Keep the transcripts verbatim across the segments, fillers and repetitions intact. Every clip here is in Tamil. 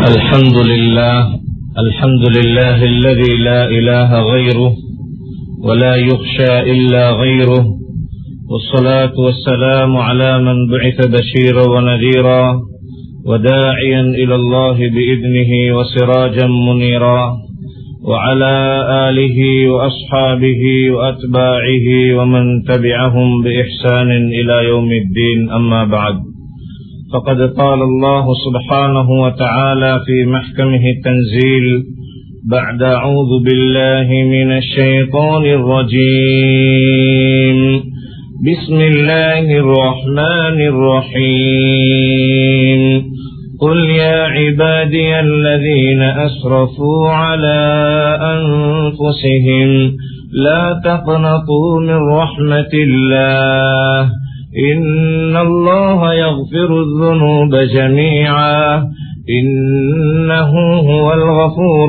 الحمد لله الحمد لله الذي لا إله غيره ولا يخشى إلا غيره، والصلاة والسلام على من بعث بشيرا ونذيرا وداعيا إلى الله بإذنه وسراجا منيرا، وعلى آله وأصحابه وأتباعه ومن تبعهم بإحسان إلى يوم الدين. أما بعد، فقد قال الله سبحانه وتعالى في محكمه التنزيل بعد أعوذ بالله من الشيطان الرجيم بسم الله الرحمن الرحيم قل يا عبادي الذين أسرفوا على أنفسهم لا تقنطوا من رحمة الله إن الله يغفر الذنوب جميعا إنه هو الغفور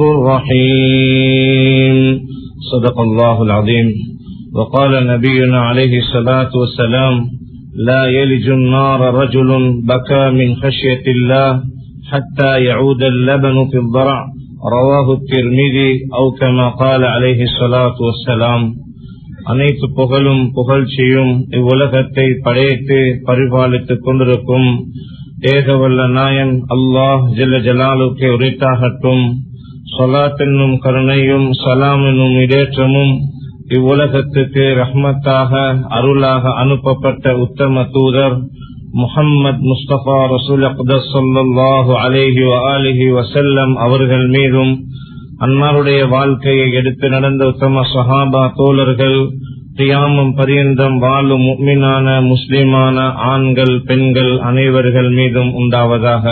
الرحيم. صدق الله العظيم. وقال نبينا عليه الصلاة والسلام لا يلج النار رجل بكى من خشية الله حتى يعود اللبن في الضرع، رواه الترمذي أو كما قال عليه الصلاة والسلام. அனைத்து புகழும் புகழ்ச்சியும் இவ்வுலகத்தை படைத்து பரிபாலித்துக் கொண்டிருக்கும் ஏகவல்ல நாயன் அல்லாஹ் ஜல்ல ஜலாலுக்கு உரித்தாகட்டும். ஸலாத் என்னும் கருணையும் சலாம் என்னும் இடேற்றமும் இவ்வுலகத்துக்கு ரஹ்மத்தாக அருளாக அனுப்பப்பட்ட உத்தம தூதர் முஹம்மது முஸ்தபா ரசூல் அக்தஸ் ஸல்லல்லாஹு அலைஹி வஆலிஹி வஸல்லம் அவர்கள் மீதும், அன்னாருடைய வாழ்க்கையை எடுத்து நடந்த உத்தம சஹாபா தோழர்கள், கியாமம் பரியந்தம் வாழும் முஃமினான முஸ்லிமான ஆண்கள் பெண்கள் அனைவர்கள் மீதும் உண்டாவதாக.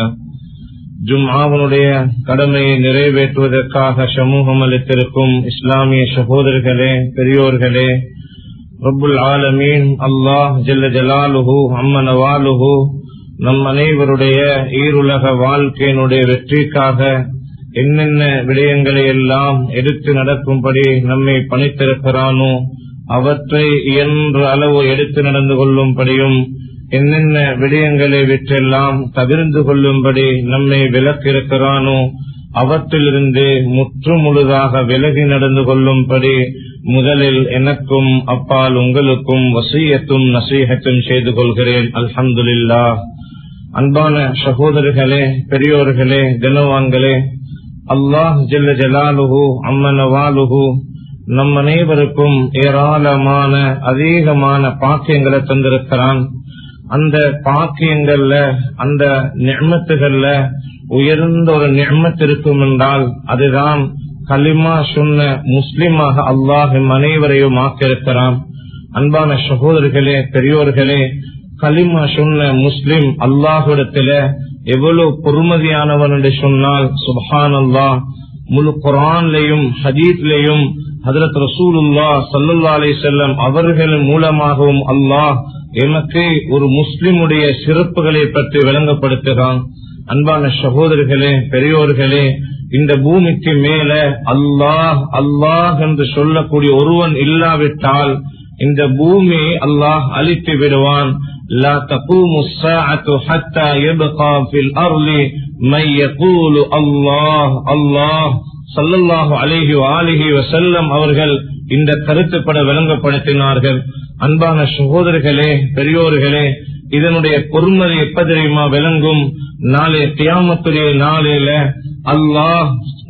ஜும்ஆவுடைய கடமையை நிறைவேற்றுவதற்காக சமூகம் அளித்திருக்கும் இஸ்லாமிய சகோதரர்களே, பெரியோர்களே, ரப்புல் ஆலமீன் அல்லாஹ் ஜல்ல ஜலாலுஹு அம்ம நவாலுஹு நம் அனைவருடைய ஈருலக வாழ்க்கையினுடைய வெற்றிக்காக என்னென்ன விடயங்களை எல்லாம் எடுத்து நடக்கும்படி நம்மை பணித்திருக்கிறானோ அவற்றை இயன்ற அளவு எடுத்து நடந்து கொள்ளும்படியும், என்னென்ன விடயங்களை விற்றெல்லாம் தவிர்ந்து கொள்ளும்படி நம்மை விலக்கிருக்கிறானோ அவற்றிலிருந்து முற்று முழுதாக விலகி நடந்து கொள்ளும்படி முதலில் எனக்கும் அப்பால் உங்களுக்கும் வசியத்தும் நசீஹத்தும் செய்து கொள்கிறேன். அல்ஹம்துலில்லாஹ். அன்பான சகோதரர்களே, பெரியோர்களே, கனவான்களே, அல்லாஹ் ஜல்ல ஜலாலுஹு அம்ம நவாலுஹு நம் அனைவருக்கும் ஏராளமான அதிகமான பாக்கியங்களை தந்திருக்கிறான். அந்த பாக்கியங்கள்ல, அந்த நிஅமத்துகள்ல உயர்ந்த ஒரு நிஅமத் இருக்கும் என்றால் அதுதான் கலிமா சொன்ன முஸ்லிமாக அல்லாஹ் அனைவரையும் ஆக்கியிருக்கிறான். அன்பான சகோதரர்களே, பெரியோர்களே, கலிமா சொன்ன முஸ்லிம் அல்லாஹ்விடத்தில எவ்வளவு பொறுமதியானவன் என்று சொன்னால் சுப்ஹானல்லாஹ். முழு குர்ஆன்லயும் ஹதீஸ்லயும் ஹஜ்ரத் ரசூலுல்லாஹ் ஸல்லல்லாஹு அலைஹி வஸல்லம் அவர்கள் மூலமாகவும் அல்லாஹ் எமக்கு ஒரு முஸ்லிமுடைய சிறப்புகளை பற்றி விளங்கப்படுத்துகிறான். அன்பான சகோதரர்களே, பெரியோர்களே, இந்த பூமிக்கு மேல அல்லாஹ் அல்லாஹ் என்று சொல்லக்கூடிய ஒருவன் இல்லாவிட்டால் இந்த பூமியை அல்லாஹ் அழித்து விடுவான். لا تقوم الساعة حتى يبقى في الأرض من يقول الله الله. ஸல்லல்லாஹு அலைஹி வஆலிஹி வஸல்லம் அவர்கள் இந்த கருத்துப்பட விளங்கப்படுத்தினார்கள். அன்பான சகோதரர்களே, பெரியோர்களே, இதனுடைய பொறுமதி எப்ப தெரியுமா விளங்கும்? நாளை கியாமத்துடைய நாளில அல்லாஹ்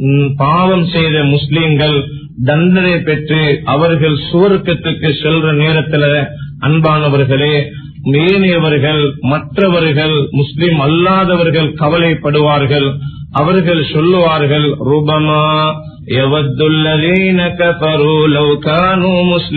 பாவம் செய்த முஸ்லிம்கள் தண்டனை பெற்று அவர்கள் சுவர்க்கத்துக்கு செல்ற நேரத்துல அன்பானவர்களே, மேனியவர்கள் மற்றவர்கள் முஸ்லிம் அல்லாதவர்கள் கவலைப்படுவார்கள். அவர்கள் சொல்லுவார்கள், ருபமா யவத்துல்லதீன கஃபரு லவ் கானூ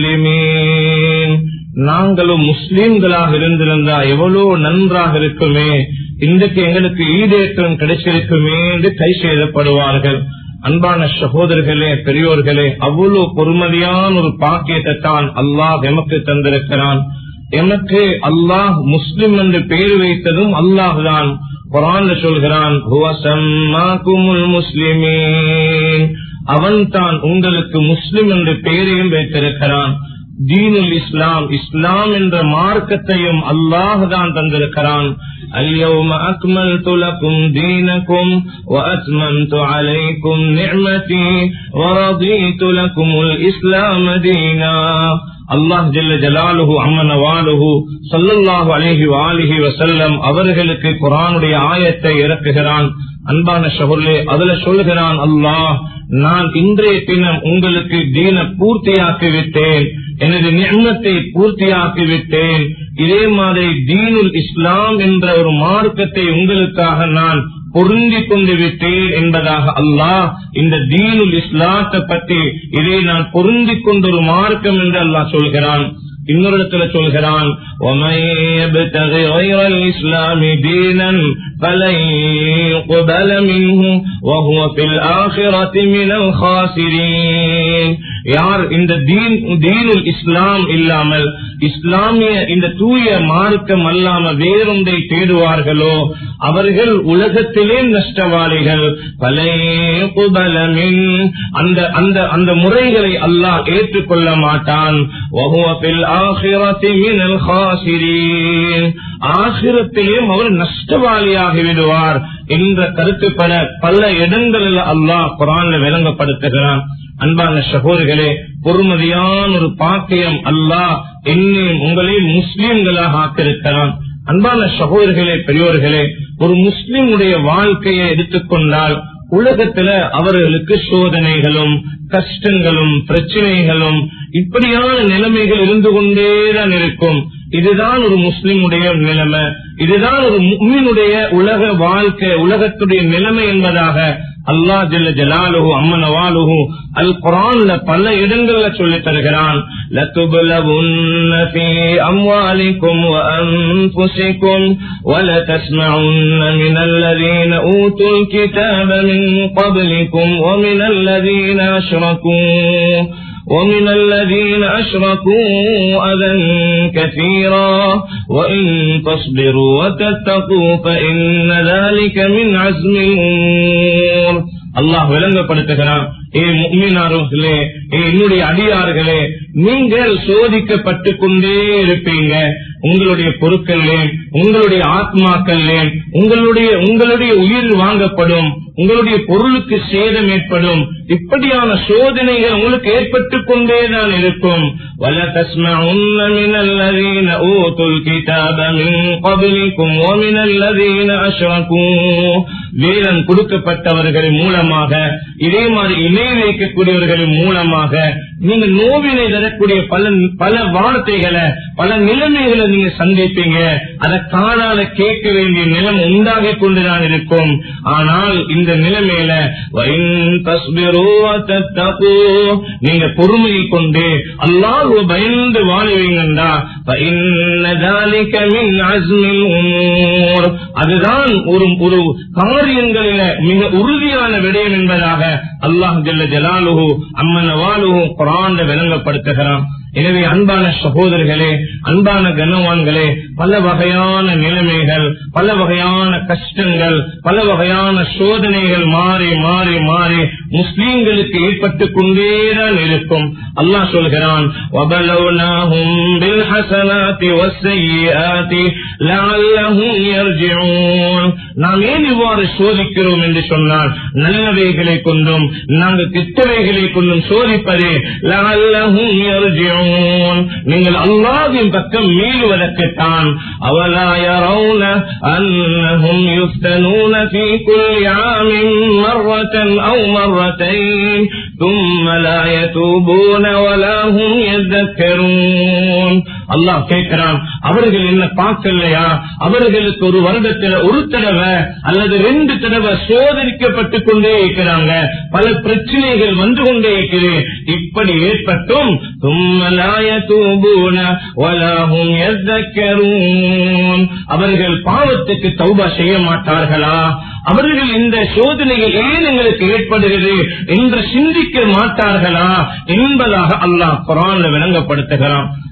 முஸ்லிமீன். நாங்களும் முஸ்லிம்களாக இருந்திருந்தா எவ்வளவு நன்றாக இருக்குமே, இன்றைக்கு எங்களுக்கு ஈடேற்றம் கிடைச்சிருக்குமே என்று கை செய்யப்படுவார்கள். அன்பான சகோதரர்களே, பெரியோர்களே, அவ்வளவு பொறுமதியான ஒரு பாக்கியத்தை தான் அல்லாஹ் எமக்கு தந்திருக்கிறான். எமக்கு அல்லாஹ் முஸ்லிம் என்று பெயர் வைத்ததும் அல்லாஹ் தான். குர்ஆன்ல சொல்கிறான், ஹுவ சம்மாகுமுல் முஸ்லிமீன். அவன் தான் உங்களுக்கு முஸ்லிம் என்று பெயரையும் வைத்திருக்கிறான். தீனுல் இஸ்லாம், இஸ்லாம் என்ற மார்க்கத்தையும் அல்லாஹ் தான் தந்திருக்கிறான். اليوم أكملت لكم دينكم وأتممت عليكم نعمتي ورضيت لكم الإسلام دينا. அல்லாஹ் ஜல்ல ஜலாலுஹு அம்மன வாலுஹு ஸல்லல்லாஹு அலைஹி வஆலிஹி வஸல்லம் அவர்களுக்கு குர்ஆனுடைய ஆயத்தை இறக்குகிறான். அன்பான சகோதரர்களே, அதுல சொல்கிறான் அல்லாஹ், நான் இன்றைய தினம் உங்களுக்கு தீன பூர்த்தியாக்கி விட்டேன், எனது நிஅமத்தை பூர்த்தியாக்கி விட்டேன். இதே மாதிரி தீனுல் இஸ்லாம் என்ற ஒரு மார்க்கத்தை உங்களுக்காக நான் பொருந்தி கொண்டு விட்டேன் என்பதாக அல்லாஹ் இந்த தீனுல் இஸ்லாத்தை பற்றி இதை நான் பொருந்தி கொண்ட ஒரு மார்க்கம் என்று அல்லாஹ் சொல்கிறான். இன்னொரு இடத்துல சொல்கிறான், وَمَن يَبْتَغِ غَيْرَ الْإِسْلَامِ دِينًا فَلَن يُقْبَلَ مِنْهُ وَهُوَ فِي الْآخِرَةِ مِنَ الْخَاسِرِينَ. யார் இந்த தீன் தீனுல் இஸ்லாம் இல்லாமல் இஸ்லாமிய இந்த தூய மார்க்கம் அல்லாம வேறொன்றை தேடுவார்களோ அவர்கள் உலகத்திலே நஷ்டவாளிகள். அந்த அந்த அந்த முறைகளை அல்லாஹ் ஏற்றுக்கொள்ள மாட்டான். ஆகிரத்திலேயும் அவர் நஷ்டவாளியாகி விடுவார் என்ற கருத்து பல பல இடங்களில் அல்லாஹ் குர்ஆன்ல விளங்கப்படுத்துகிறான். அன்பான சகோதரர்களே, பொறுமதியான ஒரு பாக்கியம் அல்லாஹ் என்னையும் உங்களையும் முஸ்லிம்களாக ஆக்கியிருக்கிறான். அன்பான சகோதரர்களே, பெரியோர்களே, ஒரு முஸ்லிமுடைய வாழ்க்கையை எடுத்துக்கொண்டால் உலகத்துல அவர்களுக்கு சோதனைகளும் கஷ்டங்களும் பிரச்சனைகளும் இப்படியான நிலைமைகள் இருந்து கொண்டேதான் இருக்கும். இதுதான் ஒரு முஸ்லிமுடைய நிலைமை, இதுதான் ஒரு முஃமினுடைய உலக வாழ்க்கை, உலகத்துடைய நிலைமை என்பதாக அல்லாஹ் ஜல்ல ஜலாலுஹு அம்மன வாலுஹு அல் குர்ஆன்ல பல இடங்கள்ல சொல்லி தருகிறான். லதுப்லவுன்ன ஃபீ அம்வாலிக்கும் வ அன்ஃபுஸிக்கும் வ லதஸ்மஉன்ன மினல்லதீன ஊதுல் கிதாப மின் க்பலிக்கும் வ மினல்லதீன அஷ்ரகூ ومن الذين أشركوا أذى كثيرا وإن تصبروا وتتقوا فإن ذلك من عزم الأمور. அல்லாஹ் விளங்கப்படுத்துகிறான், ஏ முஃமினார்களே, ஏ என்னுடைய அடியார்களே, நீங்கள் சோதிக்கப்பட்டு கொண்டே இருப்பீங்க. உங்களுடைய பொருட்களிலே, உங்களுடைய ஆத்மாக்களிலே, உங்களுடைய உங்களுடைய உயிர் வாங்கப்படும், உங்களுடைய பொருளுக்கு சேதம் ஏற்படும். இப்படியான சோதனைகள் உங்களுக்கு ஏற்பட்டு கொண்டேதான் இருக்கும். வல தஸ்மஉன்ன மினல்லதீன ஊதுல் கிதாப மின் க்பலிக்கும் வ மினல்லதீன அஷ்ரகூ. வேதம் கொடுக்கப்பட்டவர்கள் மூலமாக, இதே மாதிரி இணை வைக்கக்கூடியவர்களின் மூலமாக நீங்க நோவினை தரக்கூடிய பல பல வார்த்தைகளை, பல நிலைமைகளை நீங்க சந்திப்பீங்க. அதை காணாத கேட்க வேண்டிய நிலைமை உண்டாகி கொண்டுதான் இருக்கும். ஆனால் இந்த நிலைமையில நீங்க பொறுமையை கொண்டு அல்லாஹ்வை பயந்து வாழுவீங்கண்டா அதுதான் ஒரு ஒரு காரியங்களில மிக உறுதியான விடயம் என்பதாக அல்லாஹ் ஜல்ல ஜலாலுஹு அம்மன வாலுஹு குர்ஆன்ல விளங்கப்படுத்துகிறான். எனவே அன்பான சகோதரர்களே, அன்பான கனவான்களே, பல வகையான நிலைமைகள், பல வகையான கஷ்டங்கள், பல வகையான சோதனைகள் மாறி மாறி மாறி முஸ்லீம்களுக்கு ஏற்பட்டுக் கொண்டேதான் இருக்கும். அல்லாஹ் சொல்கிறான், وَبَلَوْنَاهُمْ بِالْحَسَنَاتِ وَالسَّيِّئَاتِ لَعَلَّهُمْ يَرْجِعُونَ. நாம் ஏன் இவ்வாறு சோதிக்கிறோம் என்று சொன்னால், நல்லவைகளை கொண்டும் நாங்கள் கெட்டவைகளை கொண்டும் சோதிப்பதே لَعَلَّهُمْ يَرْجِعُونَ, நீங்கள் அல்லாஹ்வின் பக்கம் மீளுவதற்குத்தான். அவலா யரவுன அன்னஹும் யுஃப்தனூன ஃபீ குல்லி ஆமின் மர்ரத்தன் அவ் மர்ரத்தைன் ثم لا يتوبون ولا هم يذكرون. அல்லாஹ் கேட்கிறான், அவர்கள் என்ன பார்க்கலையா? அவர்களுக்கு ஒரு வருடத்தில் ஒரு தடவை அல்லது ரெண்டு தடவை சோதரிக்கப்பட்டுக் கொண்டே இருக்கிறாங்க, பல பிரச்சனைகள் வந்து கொண்டே இருக்கிறது. இப்படி ஏற்பட்டும் அவர்கள் பாவத்துக்கு தௌபா செய்ய மாட்டார்களா? அவர்கள் இந்த சோதனைகள் ஏன் எங்களுக்கு ஏற்படுகிறது என்று சிந்திக்க மாட்டார்களா என்பதாக அல்லாஹ் குர்ஆன்ல விளங்கப்படுத்துகிறான்.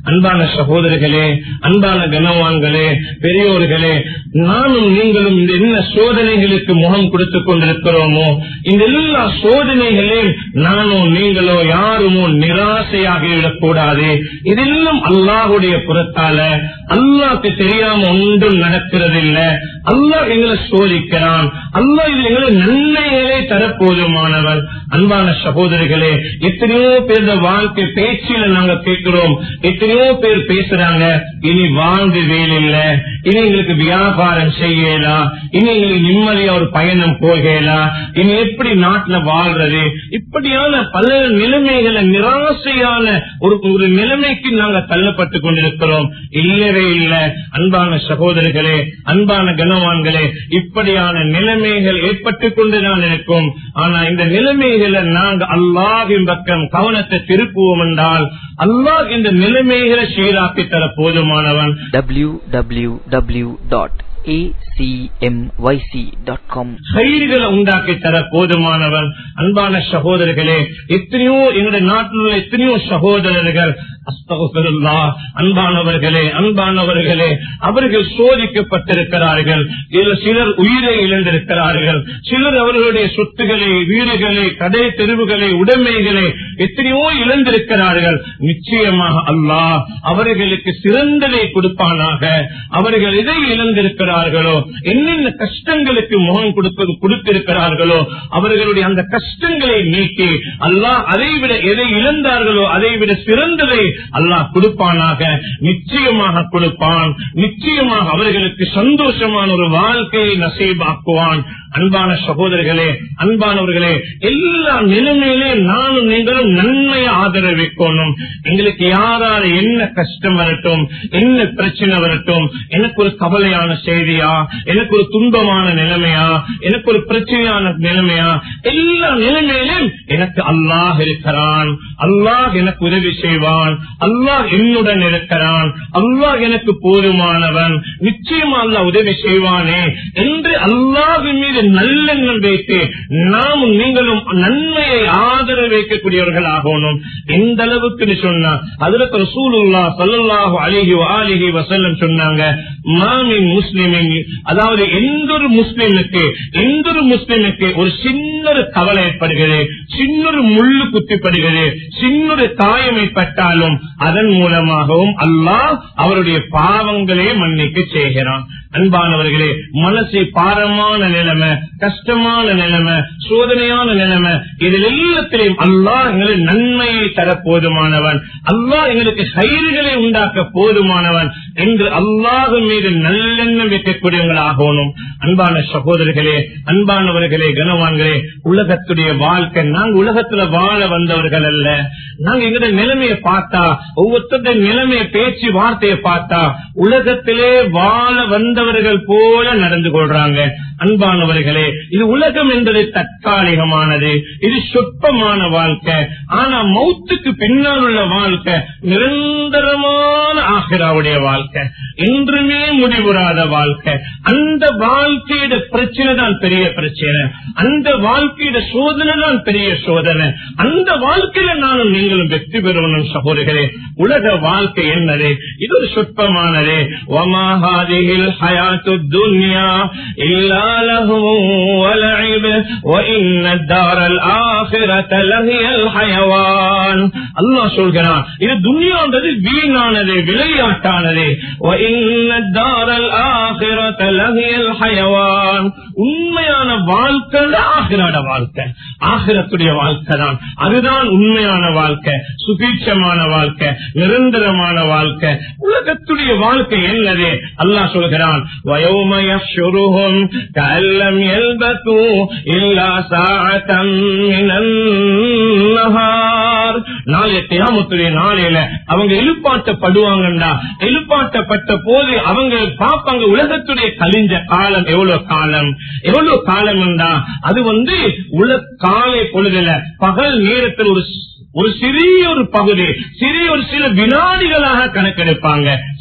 அன்பான சகோதரர்களே, அன்பான கனவான்களே, பெரியோர்களே, நானும் நீங்களும் இந்த என்ன சோதனைகளுக்கு முகம் கொடுத்துக் கொண்டிருக்கிறோமோ, இந்த எல்லா சோதனைகளையும் நானும் நீங்களோ யாருமோ நிராசையாகிவிடக் கூடாது. இதெல்லாம் அல்லாஹுடைய புறத்தால, அல்லாஹ்க்கு தெரியாம ஒன்றும் நடக்கிறது இல்ல. அல்லாஹ் எங்களை சோதிக்கிறான். அல்லாஹ் இது எங்களை நன்மைகளே தரப்போதுமானவர். அன்பான சகோதரிகளே, எத்தனையோ பேர் வாழ்க்கை பேச்சில நாங்க கேட்கிறோம். எத்தனையோ பேர் பேசுறாங்க, இனி வாழ்ந்து வேலையில்ல, இனி எங்களுக்கு வியாபாரம் செய்யலாம், இனி எங்களுக்கு நிம்மதியா ஒரு பயணம் போகலாம், இனி எப்படி நாட்டுல வாழ்றது, இப்படியான பல நிலைமைகளை நிராசையான ஒரு ஒரு நிலைமைக்கு நாங்க தள்ளப்பட்டு கொண்டிருக்கிறோம். இல்லவே இல்லை. அன்பான சகோதரர்களே, அன்பான கனவான்களே, இப்படியான நிலைமைகள் ஏற்பட்டுக் கொண்டுதான் இருக்கும். ஆனா இந்த நிலைமைகளை நாங்கள் அல்லாஹ்வின் பக்கம் கவனத்தை திருப்புவோம் என்றால் அல்லாஹ் இந்த நிலைமைகளை சீராக்கி தர போதுமானவன். W W W dot A C M Y C dot com கைகளை உண்டாக்கி தர போதுமானவன். அன்பான சகோதரர்களே, எத்தனையோ எங்களுடைய நாட்டில் உள்ள எத்தனையோ சகோதரர்கள், அஸ்தக்ஃபிருல்லாஹ், அன்பானவர்களே அன்பானவர்களே அவர்கள் சோதிக்கப்பட்டிருக்கிறார்கள். சிலர் உயிரை இழந்திருக்கிறார்கள். சிலர் அவர்களுடைய சொத்துக்களை, வீடுகளை, கடை தெருவுகளை, உடைமைகளை எத்தனையோ இழந்திருக்கிறார்கள். நிச்சயமாக அல்லாஹ் அவர்களுக்கு சிறந்ததை கொடுப்பானாக. அவர்கள் எதை இழந்திருக்கிறார்களோ, என்னென்ன கஷ்டங்களுக்கு முகம் கொடுப்பது கொடுத்திருக்கிறார்களோ, அவர்களுடைய அந்த கஷ்டங்களை நீக்கி அல்லாஹ் அதைவிட எதை இழந்தார்களோ அதைவிட சிறந்ததை அல்லாஹ் கொடுப்பானாக. நிச்சயமாக கொடுப்பான். நிச்சயமாக அவர்களுக்கு சந்தோஷமான ஒரு வாழ்க்கையை நசீபாக்குவான். அன்பான சகோதரர்களே, அன்பானவர்களே, எல்லா நிலைமையிலே நானும் நீங்களும் நன்மையை ஆதரவிக்கணும். எங்களுக்கு யாரால என்ன கஷ்டம் வரட்டும், என்ன பிரச்சனை வரட்டும், எனக்கு ஒரு கவலையான செய்தியா, எனக்கு ஒரு துன்பமான நிலைமையா, எனக்கு ஒரு பிரச்சனையான நிலைமையா, எல்லா நிலைமையிலும் எனக்கு அல்லாஹ் இருக்கிறான். அல்லாஹ் எனக்கு உதவி செய்வான். அல்லாஹ் என்னுடன் இருக்கிறான். அல்லாஹ் எனக்கு போதுமானவன். நிச்சயமா அல்லாஹ் உதவி செய்வானே என்று அல்லாஹ்வின் மீது நல்லெண்ணம் வைத்து நாமும் நீங்களும் நன்மையை ஆதரவு வைக்கக்கூடியவர்கள் ஆகணும். எந்த அளவுக்கு சொன்னா ஹஜ்ரத் ரசூலுல்லாஹ் ஸல்லல்லாஹு அலைஹி வஆலிஹி வஸல்லம் சொன்னாங்க, மாமின் முஸ்லிமின், அதாவது எந்த ஒரு முஸ்லிமுக்கு எந்த ஒரு முஸ்லிமுக்கு ஒரு சின்ன கவலை ஏற்படுகிறது, சின்னொரு முள்ளு குத்திப்படுகிறது, சின்னொரு காயம் ஏற்பட்டாலும் அதன் மூலமாகவும் அல்லாஹ் அவருடைய பாவங்களே மன்னிக்க செய்கிறான். அன்பானவர்களே, மனசை பாரமான நிலைமை, கஷ்டமான நிலைமை, சோதனையான நிலைமை, இதில் எல்லாத்திலையும் அல்லாஹ் எங்களுக்கு நன்மையை தர போதுமானவன். அல்லாஹ் எங்களுக்கு கயிறுகளை உண்டாக்க போதுமானவன் என்று அல்லாஹ் மீது நல்லெண்ணம் வைக்கக்கூடியவங்களாகணும். அன்பான சகோதரர்களே, அன்பானவர்களே, கனவான்களே, உலகத்துடைய வாழ்க்கை, நாங்கள் உலகத்துல வாழ வந்தவர்கள் அல்ல. நாங்க எங்களுடைய நிலைமையை பார்த்தா, ஒவ்வொருத்தருடைய நிலைமையை, பேச்சு வார்த்தையை பார்த்தா உலகத்திலே வாழ வந்தவர்கள் போல நடந்து கொள்றாங்க. அன்பானவர்களே, இது உலகம் என்பது தற்காலிகமானது, இது சொற்பமான வாழ்க்கை. ஆனா மௌத்துக்கு பின்னால் உள்ள வாழ்க்கை நிரந்தரமான ஆகிராவுடைய வாழ்க்கை, என்றுமே முடிவுறாத வாழ்க்கை. அந்த வாழ்க்கையோட பிரச்சனை தான் பெரிய பிரச்சனை, அந்த வாழ்க்கையோட சோதனை தான் பெரிய சோதனை. அந்த வாழ்க்கையில நானும் நீங்களும் வெற்றி பெறணும் சகோதரர்களே. உலக வாழ்க்கை என்னது? இது ஒரு சொற்பமானது. வமா ஹாதிஹில் ஹயாத்துத் துன்யா இல்லா லஹு வ லஇப் வ இன்னத் தாரல் ஆகிரத லஹியல் ஹயவான். அல்லாஹ் சொல்கிறான், இது துன்யான்றது வீணானது, விளையாட்டானது. வ இன்னத் தாரல் ஆகிரத லஹியல் ஹயவான். உண்மையான வாழ்க்கை ஆகிராட வாழ்க்கை, ஆகிரத்துடைய வாழ்க்கை தான். அதுதான் உண்மையான வாழ்க்கை, சுபீட்சமான வாழ்க்கை, நிரந்தரமான வாழ்க்கை. உலகத்துடைய வாழ்க்கை என்னது? அல்லாஹ் சொல்கிறான், வயௌம யஹ்ஷுருஹும் கஅல்லம் யல்பது இல்லா சாஅத்தம் மினன் நஹார். நாளைய கியாமத்துடைய நாளையில அவங்க எழுப்பாட்டப்படுவாங்கடா. எழுப்பாட்டப்பட்ட போது அவங்க பாப்பாங்க, உலகத்துடைய கழிஞ்ச காலம் எவ்வளவு காலம், எவ்வளவு காலம் என்றா அது வந்து உலக காலை பொழுதுல பகல் நேரத்தில் ஒரு ஒரு சிறிய ஒரு பகுதி, சிறிய ஒரு சில வினாடிகளாக கணக்கெடுப்பாங்க.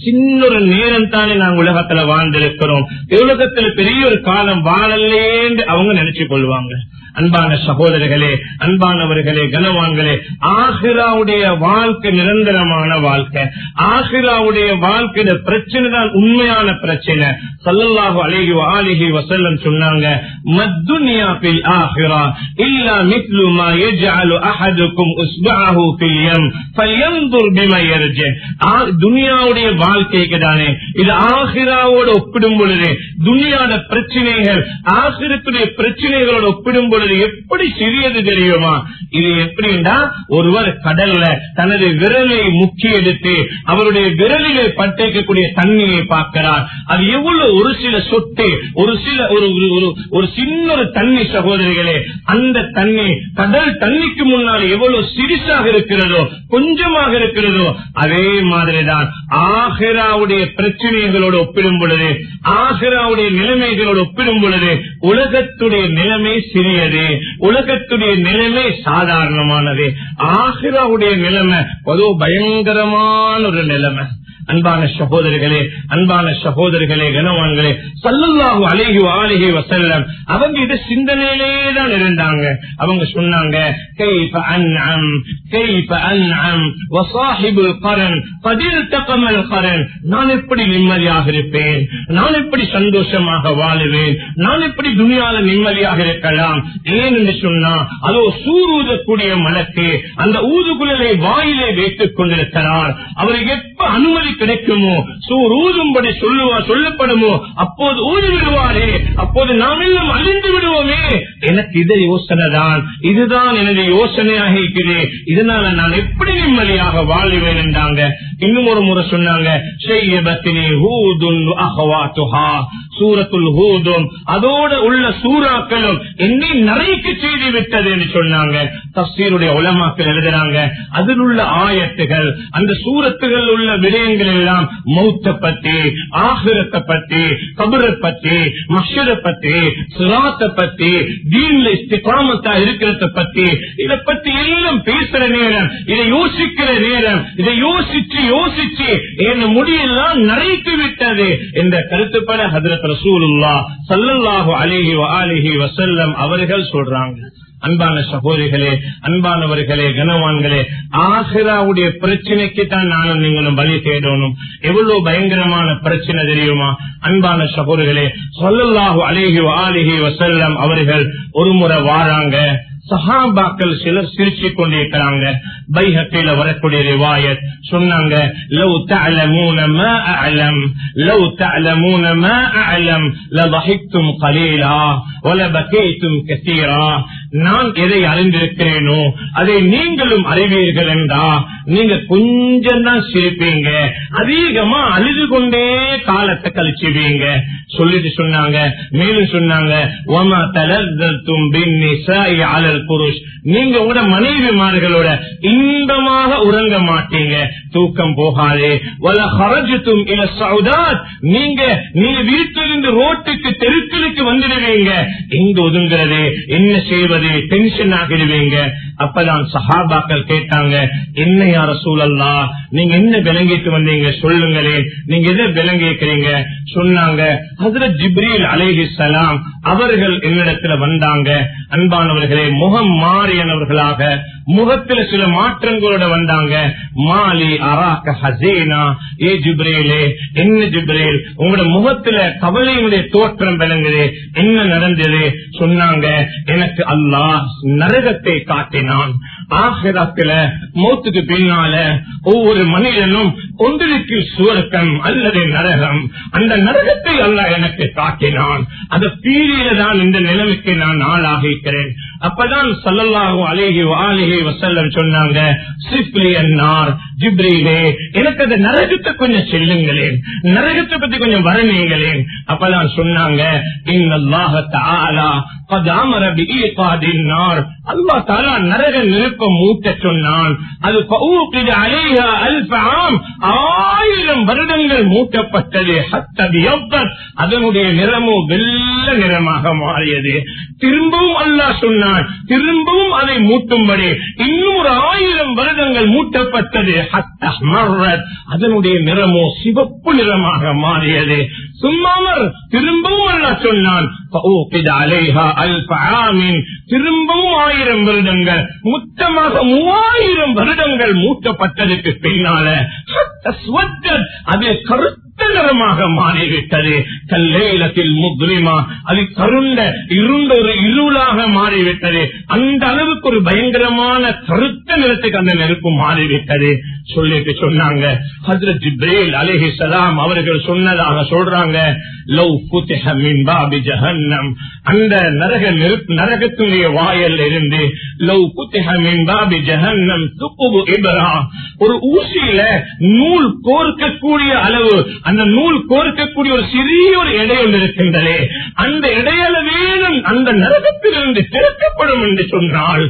சின்ன ஒரு நேரம் தானே நாங்க உலகத்துல வாழ்ந்திருக்கிறோம், உலகத்துல பெரிய ஒரு காலம் வாழலேன்னு அவங்க நினைச்சு கொள்வாங்க. அன்பான சகோதரர்களே, அன்பானவர்களே, கனவான்களே, ஆகிராவுடைய வாழ்க்கை நிரந்தரமான வாழ்க்கை. ஆகிராவுடைய வாழ்க்கையில பிரச்சனை தான் உண்மையான பிரச்சனை. ஸல்லல்லாஹு அலைஹி வஆலிஹி வஸல்லம் சொன்னாங்க, மத்துன்யா ஃபில் ஆகிரா இல்லா மிஸ்லு மா யஜஅலு அஹதுக்கும் உஸ்பஹு ஃபில் யம் ஃபல்யன்துர் பிமா யர்ஜி. துனியாவுடைய வாழ்க்கைக்கு தானே இது ஆகிராவோடு ஒப்பிடும் பொழுது, துனியாவோட பிரச்சனைகள் ஆகிரத்துடைய பிரச்சனைகளோடு ஒப்பிடும் பொழுது எப்படி சிறியது தெரியுமா? இது எப்படின்னா, ஒருவர் கடல்ல தனது விரலை முக்கி எடுத்து அவருடைய விரலிலே பட்டிருக்கக்கூடிய தண்ணியை பார்க்கிறார். அது எவ்வளவு ஒரு சில சொட்டு, ஒரு சில ஒரு ஒரு சின்ன ஒரு தண்ணி சகோதரிகளே, அந்த தண்ணி கடல் தண்ணிக்கு முன்னால் எவ்வளவு சிறிசாக இருக்கிறதோ, கொஞ்சமாக இருக்கிறதோ, அதே மாதிரிதான் ஆகிராவுடைய பிரச்சனைகளோடு ஒப்பிடும் பொழுது, ஆகிராவுடைய நிலைமைகளோடு ஒப்பிடும் பொழுது உலகத்துடைய நிலைமை சிறியது, உலகத்துடைய நிலைமை சாதாரணமானது. ஆகிராவுடைய நிலைமை பொதுவ பயங்கரமான ஒரு நிலைமை. அன்பான சகோதரர்களே, அன்பான சகோதரர்களே, கனவான்களே, ஸல்லல்லாஹு அலைஹி வஆலிஹி வஸல்லம் அவங்க இது சிந்தனையிலே தான் இருந்தாங்க. அவங்க சொன்னாங்க, கைஃப அன்அம் கைஃப அன்அம் வஸாஹிபுல் கரன் கத் இல்தகமல் கரன். நான் எப்படி நிம்மதியாக இருப்பேன், நான் எப்படி சந்தோஷமாக வாழுவேன், நான் எப்படி துனியால நிம்மதியாக இருக்கலாம்? ஏன் என்று சொன்னா, அதோ சூரூதக்கூடிய மலக்கு அந்த ஊதுகுழலை வாயிலே வைத்துக் கொண்டிருக்கிறார். அவருக்கு எப்ப அனுமதி கிடைக்குமோ, சூர் ஊதும்படி சொல்லுவா சொல்லப்படுமோ அப்போது ஊதி விடுவாரே, அப்போது நாம் எல்லாம் அழிந்து விடுவோமே. எனக்கு இது யோசனை தான், இதுதான் எனது யோசனையாக இருக்கிறது. இதனால நான் எப்படி நிம்மதியாக வாழுவேன் என்றாங்க. இன்னும் ஒரு முறை சொன்னாங்க, சூரத்துல் ஹூதும் அதோட உள்ள சூறாக்களும் என்னை நரைக்கு செய்து விட்டது என்று சொன்னாங்க. தஃசீருடைய உலமாக்கள் எழுதுறாங்க, அதில் உள்ள ஆயத்துகள், அந்த சூரத்துகள் உள்ள விடயங்கள் எல்லாம் மௌத்த பத்தி, ஆகிரத்தை பத்தி, கபரை பத்தி, மஹ்ஷரை பத்தி, சிராத்தை பத்தி, தீன்ல இஸ்திகாமத்தா இருக்கிறத பத்தி, இதை பத்தி எல்லாம் பேசுற நேரம், இதை யோசிக்கிற நேரம், இதை யோசிச்சு யோசிச்சு என்ன முடியெல்லாம் நரைத்து விட்டது என்ற கருத்துப்பட ஹஜ்ரத் ரசூலுல்லாஹ் ஸல்லல்லாஹு அலைஹி வஆலிஹி வஸல்லம் அவர்கள் சொல்றாங்க. அன்பான சகோதரிகளே, அன்பானவர்களே, கனவான்களே, ஆகிராவுடைய பிரச்சனைக்கு தான் நானும் நீங்களும் பலி தேடணும். எவ்வளவு பயங்கரமான பிரச்சனை தெரியுமா? அன்பான சகோதரிகளே, ஸல்லல்லாஹு அலைஹி வஆலிஹி வஸல்லம் அவர்கள் ஒரு முறை வாராங்க. சஹாபாக்கள் சிலர் சிரிச்சு கொண்டிருக்கிறாங்க. பைஹக்கில வரக்கூடிய ரிவாயத் சொன்னாங்க, லவ் தஅலமூன மா அஅலம் லவ் தஅலமூன மா அஅலம் லضحكتم قليلا ولبكيتم كثيرا. நான் எதை அறிந்திருக்கிறேனோ அதை நீங்களும் அறிவீர்கள் என்றா நீங்க கொஞ்சம் தான் சிரிப்பீங்க, அதிகமா அழுது கொண்டே காலத்தை கழிச்சுவீங்க சொல்லிட்டு சொன்னாங்க. மேலும் சொன்னாங்க, வமா தலzzaltum பின்னிசாஇ அலல் குருஷ். நீங்க உங்களோட மனைவிமார்களோட இன்பமாக உறங்க மாட்டீங்க, தூக்கம் போகாதே. வல ஹரஜ்தும் இல ஸௌதாத். நீங்க நீங்க வீட்டிலிருந்து ரோட்டுக்கு தெருக்களுக்கு வந்துடுவீங்க, எங்க ஒதுங்கிறது, என்ன செய்வது, டென்ஷன் ஆகிடுவீங்க. அப்பதான் சஹாபாக்கள் கேட்டாங்க, என்ன யா ரசூலல்லாஹ், நீங்க என்ன விளங்கிட்டு வந்தீங்க சொல்லுங்களே, நீங்க எதை விளங்கிக்கிறீங்க? சொன்னாங்க, ஹஜ்ரத் ஜிப்ரீல் அலைஹிஸ்ஸலாம் அவர்கள் என்னிடத்துல வந்தாங்க. அன்பானவர்களே, முகம் மாறியவர்களாக, முகத்துல சில மாற்றங்களோட வந்தாங்க. மாலி அராக ஹஸீனா, ஏ ஜிப்ரீலே, என்ன ஜிப்ரீல் உங்களோட முகத்துல கவலையுடைய தோற்றம் விளங்குது, என்ன நடந்தது? சொன்னாங்க, எனக்கு அல்லாஹ் நரகத்தை காட்டினான். ஆகிரத்துல மௌத்துக்கு பின்னால ஒவ்வொரு மனிதனும் ஒன்றிற்கு சுவர்க்கம் அல்லது நரகம், அந்த நரகத்தை அல்லாஹ் எனக்கு காட்டினான். அந்த பீரியில தான் இந்த நிலைமைக்கு நான் ஆளாகிறேன். அப்பதான் ஸல்லல்லாஹு அலைஹி வஆலிஹி வஸல்லம் சொன்னாங்க, சிஃப்லியன்னார், ஜிப்ரீலே எனக்கு அந்த நரகத்தை கொஞ்சம் செல்லுங்களேன், நரகத்தை பத்தி கொஞ்சம் வரணுங்களேன். அப்பதான் சொன்னாங்க, இன்னல்லாஹ தஆலா قد امر بايقاد النار. அல்லாஹ் தஆலா நரக நெருப்பை மூட்ட சொன்னான். அது فوقد عليها ألف عام, ஆயிரம் வருடங்கள் மூட்டப்பட்டது. ஹத்தா பியضت, அதனுடைய நிறமோ வெள்ள நிறமாக மாறியது. திரும்பவும் அல்லாஹ் சொன்னான், திரும்பவும் அதை மூட்டும்படி இன்னும் ஒரு ஆயிரம் வருடங்கள் மூட்டப்பட்டது. அதனுடைய நிறமோ சிவப்பு நிறமாக மாறியது. சும்மாமர் திரும்பவும் அல்லாஹ் சொன்னான், திரும்பவும் ஆயிரம் வருடங்கள், மொத்தமாக மூவாயிரம் வருடங்கள் மூட்டப்பட்டதுக்கு பின்னால அது கருத்து நிறமாக மாறிவிட்டது. கல்லேலத்தில் முக்ரிமா, அது கருண்ட இருண்ட ஒரு இருளாக மாறிவிட்டது. அந்த அளவுக்கு ஒரு பயங்கரமான கருத்த நிறத்துக்கு அந்த நெருப்பு மாறிவிட்டது. சொல்லிட்டு சொன்னாங்க, ஹஜ்ரத் ஜிப்ரீல் அலைஹிஸ்ஸலாம் அவர்கள் சொன்னதாக சொல்றாங்க, லவ் ஃபுதிஹ மின் பாபி ஜஹன்னம், அந்த நரக நெருப்பு நரகத்துடைய வாயில் இருந்து லவ் ஃபுதிஹ மின் பாபி ஜஹன்னம் துக்பு இப்ரா, ஒரு ஊசியில நூல் கோர்க்கக்கூடிய அளவு, அந்த நூல் கோர்க்கக்கூடிய ஒரு சிறிய ஒரு இடையில் இருக்கின்றதே, அந்த இடையளவேனும் அந்த நரகத்திலிருந்து திறக்கப்படும் என்று சொன்னால்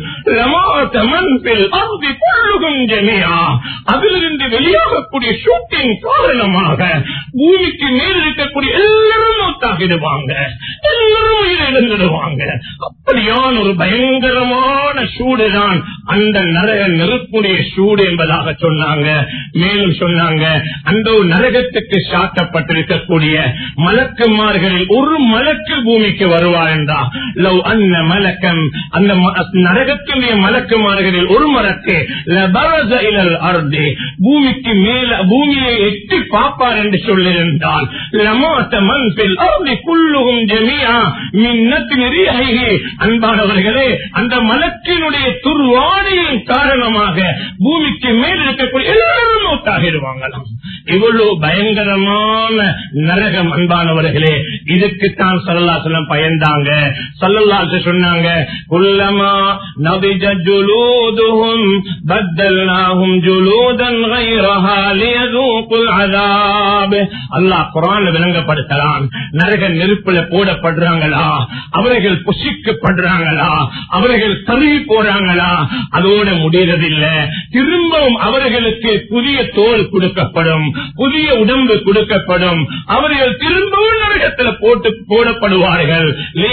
அதிலிருந்து வெளியாகக்கூடிய ஷூட்டிங் காரணமாக பூமிக்கு மேல் இருக்கக்கூடிய எல்லாரும் மௌத்தாகிடுவாங்க, எல்லாரும் உயிரிழந்துடுவாங்க. அப்படியான ஒரு பயங்கரமான சூடுதான் அந்த நரக நெருப்புடைய சூடு என்பதாக சொன்னாங்க. மேலும் சொன்னாங்க, அந்த நரகத்துக்கு சாட்டப்பட்டிருக்கக்கூடிய மலக்குமார்களில் ஒரு மலக்கு பூமிக்கு வருவார் என்றா, லவ் அன்ன மலக்கம், அந்த நரகத்துடைய மலக்குமார்களில் ஒரு மலக்கு லபரஸ இலல் அர்தி, பூமிக்கு மேல பூமியை எட்டி பார்ப்பார் என்று சொல்லியிருந்தால், லமாத மன் ஃபில் அர்தி குல்லுஹும் ஜமீஆ மின் நத்மி ரீஹிஹி, அன்பானவர்களே, அந்த மலக்கினுடைய துர்வாடையின் காரணமாக பூமிக்கு மேல் இருக்கக்கூடிய எல்லாரும் மௌத்தாகிடுவாங்களாம். இவ்வளவு பயங்கரமான நரகம் அன்பானவர்களே. இதுக்குத்தான் ஸல்லல்லாஹு அலைஹி வஸல்லம் பயந்தாங்க. ஸல்லல்லாஹு அலைஹி வஸல்லம் சொன்னாங்க, குல்லமா நபிஜ ஜுலூதுஹும் பத்தல்னாஹும் ஜுலூதன் கைரஹா லியذوقுல் அஸாப். அல்லாஹ் குர்ஆன்ல விளங்கப்படுத்தறான், நரக நெருப்புல போடப்படுறாங்களா, அவர்கள் புசிக்கப்படுறாங்களா, அவர்கள் கருகி போறாங்களா, அதோட முடியறதில்ல. திரும்பவும் அவர்களுக்கு புதிய தோல் கொடுக்கப்படும், புதிய உடம்பு கொடுக்கப்படும், அவர்கள் திரும்பவும் நரகத்தில் போட்டு போடப்படுவார்கள்.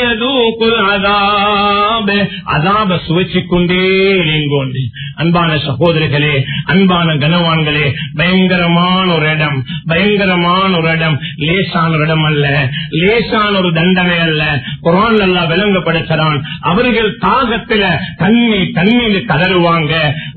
அதாப சுவைச்சிக் கொண்டே நீங்கோண்டு. அன்பான சகோதரர்களே, அன்பான கனவான்களே, பயங்கரமான ஒரு இடம், பயங்கரமான ஒரு இடம், லேசான ஒரு இடம் அல்ல, லேசான ஒரு தண்டனை அல்ல. குர்ஆன் அல்லாஹ் விளங்கப்படுத்துறான், அவர்கள் தாகத்தில தண்ணி தண்ணீர் கதறுவாங்க.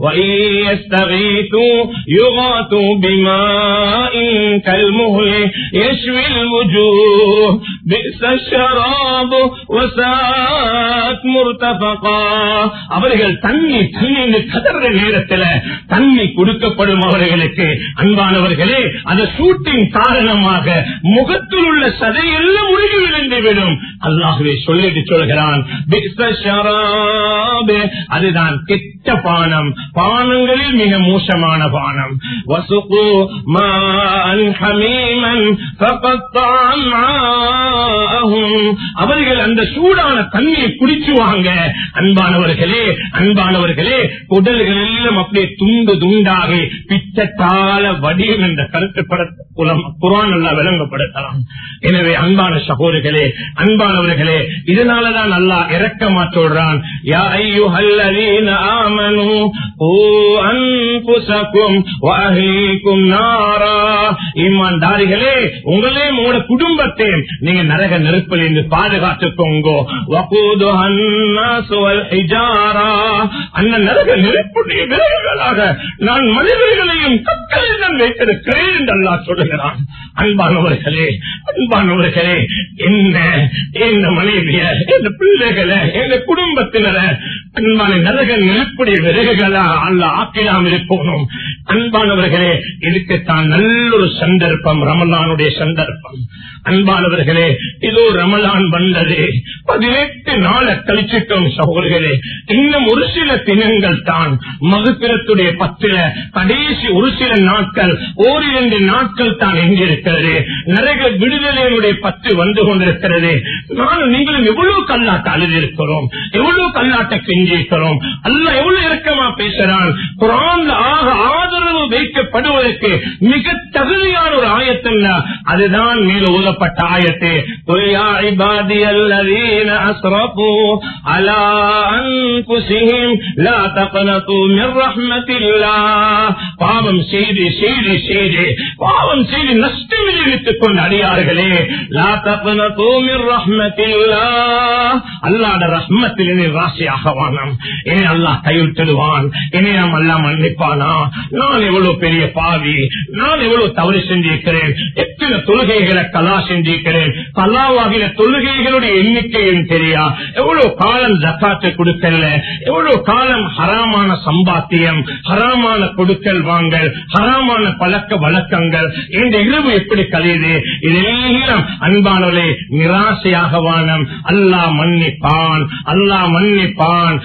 அவர்கள் தண்ணி தண்ணி கதற நேரத்தில் தண்ணி கொடுக்கப்படும் அவர்களுக்கு. அன்பானவர்களே, அந்த சூட்டின் காரணமாக முகத்தில் உள்ள சதையெல்லாம் உருகி விழுந்துவிடும். அல்லாஹ்வே சொல்லிட்டு சொல்கிறான், அதுதான் கெட்ட பானம், பானங்களில் மிக மோசமான பானம். வசுகு மான் ஹமீமன் ஃபகத்தா அம்ஆஹும், அவர்கள் அந்த சூடான தண்ணியை குடிச்சுவாங்க. அன்பானவர்களே, அன்பானவர்களே, குடல்கள் எல்லாம் அப்படியே துண்டு துண்டாகி பிச்சத்தால வடியும் என்ற கருத்து குர்ஆன் அல்லாஹ் விளங்கப்படுத்தலாம். எனவே அன்பான சகோதரர்களே, அன்பானவர்களே, இதனாலதான் அல்லாஹ் இரக்கமா சொல்றான், யா அய்யுஹல்லதீன ஆமனூ கூ அன்ஃபுஸகும் வ அஹ்லீகும் நாரா, ஈமான்தாரிகளே, உங்களே உங்களோட குடும்பத்தை நீங்க நரக நெருப்பில் இருந்து பாதுகாத்துக்கோங்க. வகூதுஹன் நாஸ் வல் ஹிஜாரா, அந்த நரக நெருப்புடைய விறகுகளாக நான் மனிதர்களையும் கற்களையும் வைத்திருக்கிறேன் என்று அல்லாஹ் சொல்லுகிறான். அன்பானவர்களே, அன்பானவர்களே, என்ன எந்த மனைவிய, எந்த பிள்ளைகளை, எந்த குடும்பத்தினரை அன்பான நரக நெருப்புடைய விறகுகளா அல்லாஹ் ஆக்கிடாமல் இருக்கணும். அன்பானவர்களே, இதுக்குத்தான் நல்ல ஒரு சந்தர்ப்பம், ரமலானுடைய சந்தர்ப்பம். அன்பானவர்களே, இதோ ரமலான் வந்தது, பதினெட்டு நாளை கழிச்சிட்டோம் சகோதரர்களே. இன்னும் ஒரு சில தினங்கள் தான் மகபிரத்துடைய பத்தில கடைசி ஒரு சில நாட்கள், ஓரிரண்டு நாட்கள் தான் எங்கிருக்கிறது. நரக விடுதலையினுடைய பத்து வந்து கொண்டிருக்கிறது. நானும் நீங்களும் எவ்வளவு கல்லாட்ட அழுதிருக்கிறோம், எவ்வளவு கல்லாட்ட கெஞ்சிருக்கிறோம். அல்லாஹ் எவ்வளவு இறக்கமா பேசுறான். குர்ஆன்ல ஆக ஆதரவு வைக்கப்படுவதற்கு மிக தகுதியான ஒரு ஆயத்துன்னா அதுதான் மேல் ஓதப்பட்ட ஆயத்து. குல் யா இபாதியல்லதீன அஸ்ரஃபூ அலா அன்ஃபுஸிஹிம் லா தக்னது மிர் ரஹ்மத்தில்லாஹ். பாவம் செய்து செய்து செய்து பாவம் செய்து நஷ்டம் விளைவித்துக் கொண்ட அடியார்களே, லா தக்னது மிர் ரஹ்மத்தில்லாஹ், அல்லாஹ்வுடைய ரஹ்மத்தில் நீ ராசியாக வானம். இனி அல்லாஹ் கைவிட்டுடுவான், இனி நாம் அல்லாஹ் மன்னிப்பானா? நான் எவ்வளவு பெரிய பாவி, நான் எவ்வளவு தவறு செஞ்சிருக்கிறேன், எத்தனை தொழுகைகளை கலா செஞ்சிருக்கிறேன், கலாவாகிற தொழுகைகளுடைய எண்ணிக்கையும் தெரியா, எவ்வளவு காலம் ஜக்காத்து கொடுக்கல, எவ்வளவு காலம் ஹராமான சம்பாத்தியம், ஹராமான கொடுக்கல் வாங்கல், ஹராமான பழக்க வழக்கங்கள், இந்த இரவு எப்படி கழியுது? இதெல்லாம் அன்பானவர்களே நிராசையாக வானம். அல்லாஹ் மன்னிப்பான், அல்லாஹ் மன்னிப்பான்.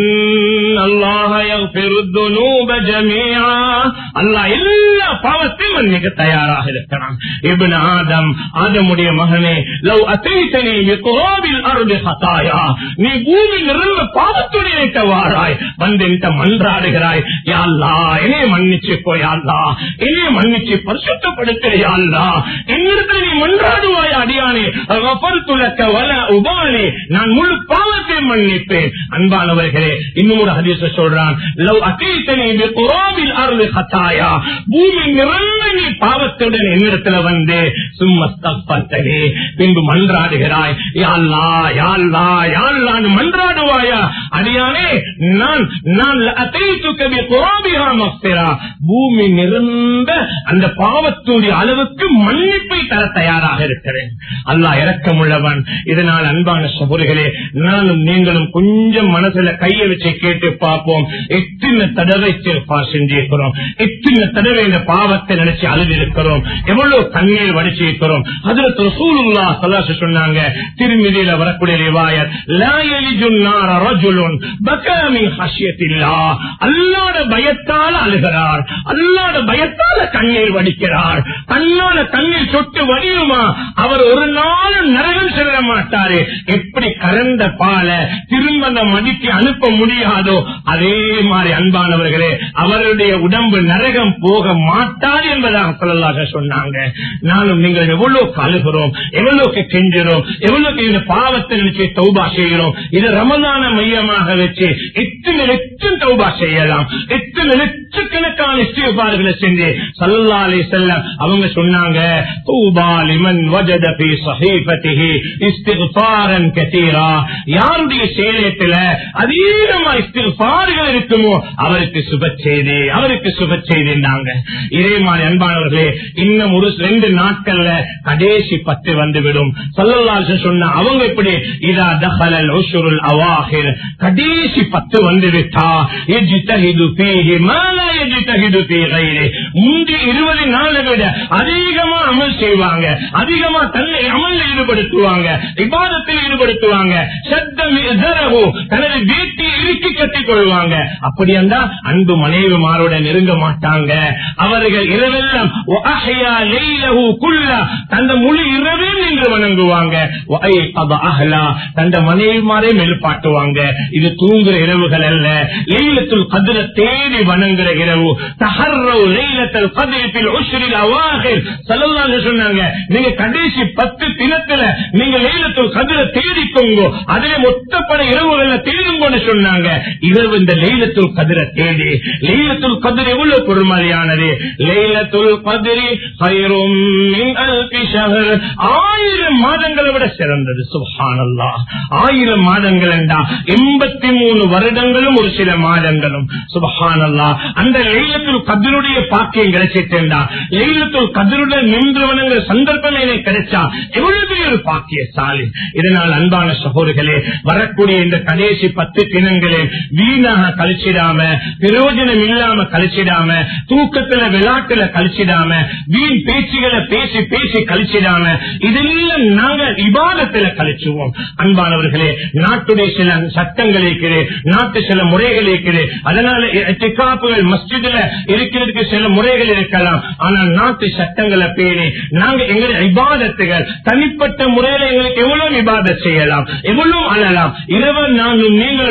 இன்னல்லாஹ யக்ஃபிரு ذுனூப ஜமீஆ, அல்லாஹ் எல்லா பாவத்தையும் மன்னிக்க தயாராக இருக்கிறான். இப்னு ஆதம், ஆதமுடைய மகனே, லவ் அதைதனி பிகுராபில் அர்தி ஹதாயா, நீ பூமி நிறைந்த பாவத்துடைய வாழாய் வந்து என்கிட்ட மன்றாடுகிறாய், யா அல்லாஹ் என்னைய மன்னிச்சுக்கோ, யா அல்லாஹ் என்னைய மன்னிச்சு பரிசுத்தப்படுத்து, யா அல்லாஹ் என்னிடத்தில் நீ மன்றாடுவாய் அடியானே, கஃபர்து லக வலா உபாலி, நான் முழு பாவத்தையும் மன்னிப்பேன். அன்பானவர்களே, இன்னும் ஒரு ஹதீஸ் சொல்றான், லவ் அதைதனி பிகுராபில் அர்தி ஹதாயா, பூமி நிறைந்த நீ பாவத்துடன் என்னிடத்துல வந்து சும்மஸ்தக்ஃபர்தனி, பின்பு மன்றாடுகிறாய், யா அல்லாஹ் யா அல்லாஹ் யா அல்லாஹ் மன்றாடுவாயா அடியானே, நான் நான் அதைதுக பிகுராபிஹா மக்ஃபிரா, பூமி நிறைந்த அந்த பாவத்துடைய அளவுக்கு மன்னிப்பை தர தயாராக இருக்கிறேன். அல்லாஹ் இரக்கமுள்ளவன். இதனால் அன்பான சகோதரர்களே, நானும் நீங்களும் கொஞ்சம் மனசுல கையை வச்சு கேட்டு பார்ப்போம். எத்தனை தடவை இஸ்திக்ஃபார் செஞ்சிருக்கிறோம், எத்தனை தடவை இந்த பாவத்தை நினைச்சு அழுதிருக்கிறோம், எவ்வளவு கண்ணீர் வடிச்சிருக்கிறோம். ஹஜ்ரத் ரசூலுல்லாஹ் ஸல்லல்லாஹு அலைஹி வஸல்லம் சொன்னாங்க, திர்மிதியில வரக்கூடிய ரிவாயத், லா யலிஜுன் நார ரஜுலுன் பகா மின் ஹஷ்யத்தில்லாஹ், அல்லாஹ்வுடைய பயத்தால் அழுகிறார், அல்லாஹ்வுடைய பயத்தால் கண்ணீர் வடிக்கிறார். கண்ணால கண்ணீர் சொட்டு வடியுமா, அவர் ஒரு நாள் நரகம் செல்ல மாட்டாரு. எப்படி கறந்த பால திரும்ப அந்த மடிக்கு அனுப்ப முடியாதோ அதே மாதிரி அன்பானவர்களே அவருடைய உடம்பு நரகம் போக மாட்டாது என்பதாக ஸல்லல்லாஹு சொன்னாங்க. நானும் நீங்கள் எவ்வளவு அழுகிறோம், எவ்வளவு கெஞ்சுறோம், எவ்வளவு இந்த பாவத்தை நினைச்சு தௌபா செய்கிறோம். இது ரமலான மையமாக வச்சு எத்தனை லட்சம் தௌபா செய்யலாம், எத்தனை லட்சக்கணக்கான இஸ்திக்ஃபார்களை செஞ்சு ஸல்லல்லாஹு அலைஹி வஸல்லம் அவங்க சொன்னாங்க, தௌபா லிமன் வஜத ஃபீ ஸஹீஃபதிஹி இஸ்திக்ஃபாரன் கதீரா, யாருடைய சேலத்துல அதிகமா இஸ்திக்ஃபார்கள் இருக்குமோ அவருக்கு சுப செய்தி, அவருக்கு சுப செய்தினாங்க. இதே மாதிரி அன்பானவர்களே, இன்னும் ஒரு ரெண்டு நாட்கள்ல கடைசி பத்து வந்துவிடும். ஸல்லல்லாஹு அலைஹி வஸல்லம் சொன்ன அவங்க எப்படி, இதா தஹலல் உஷ்ருல் அவாஹிர், கடைசி பத்து வந்துவிட்டா யஜ்தஹிது ஃபீஹி மா லா யஜ்தஹிது ஃபீ கைரி, முந்தி இருபது நாளை விட அதிகமா அமல் செய்வாங்க, அதிகமா தன்னை அமல்ல ஈடுபடுத்துவாங்க, இபாதத்தில் ஈடுபடுத்துவாங்க, சத்தம் இஸரஹு, தனது வீட்டை இறுக்கி கட்டிக் கொள்வாங்க. அப்படி அந்த அன்பு மனைவிமாரோட நெருங்க மாட்டாங்க. அவர்கள் இரவெல்லாம் வஅஹ்யா லைலஹு குல்லா, தந்த முழு இரவே நின்று வணங்குவாங்க. வஅய்கத அஹ்லா, தந்த மனைவிமாரை மெழுப்பாட்டுவாங்க. இது தூங்குற இரவுகள் அல்ல, லைலத்துல் கத்ர தேடி வணங்குற இரவு. தஹர்ரு லைலத்துல் கத்ரி ஃபில் உஷ்ரில் அவாஹிர், ஸல்லல்லாஹு அலைஹி சொன்னாங்க, நீங்க கடைசி பத்து தினத்துல நீங்க லைலத்துல் கத்ர தேடிக்கோங்க, அதிலே மொத்தப்பட இரவுகளை தேடுங்கன்னு சொன்னாங்க. இரவு இந்த லைலத்துல் கத்ர தேடி, லைலத்துல் கத்ர் எவ்வளவு பொறுமதியானது. லைலத்துல் கத்ரி கைரும் மின் அல்ஃபி ஷஹர், ஆயிரம் மாதங்களை விட சிறந்தது. சுப்ஹானல்லாஹ், ஆயிரம் மாதங்கள் என்றா எண்பத்தி மூணு வருடங்களும் ஒரு சில மாதங்களும். சுப்ஹானல்லாஹ், அந்த லைலத்துல் கத்ருடைய பாக்கியம் கிடைச்சிட்டா, லைலத்துல் கத்ருடன் நின்று வணங்குற சந்தர்ப்பம் எனக்கு கிடைச்சா எவ்வளவு பெரிய ஒரு பாக்கியசாலி. இதனால் அன்பான சகோதரர்களே, வரக்கூடிய இந்த கடைசி பத்து தினங்களில் வீணாக கழிச்சிடாம, பிரயோஜனம் இல்லாம கழிச்சிடாம, தூக்கத்துல விளையாட்டுல கழிச்சிடாம, வீண் பேச்சுகளை பேசி பேசி கழிச்சிடாம, இதெல்லாம் நாங்க இபாதத்துல கழிச்சுவோம். அன்பானவர்களே, நாட்டுடைய சில சட்டங்கள் இருக்கிறது, நாட்டு சில முறைகள் இருக்கிறது. அதனால இத்திகாப்புகள் மஸ்ஜிதுல இருக்கிறதுக்கு சில முறைகள் இருக்கலாம். ஆனால் நாட்டு சட்டங்களை பேணி நாங்க எங்களுடைய இபாதத்துகள் தனிப்பட்ட முறையில எங்களுக்கு எவ்வளவு இபாதத் செய்யலாம், எவ்வளவு அழலாம். இரவு நாங்களும் நீங்களும் நீயத்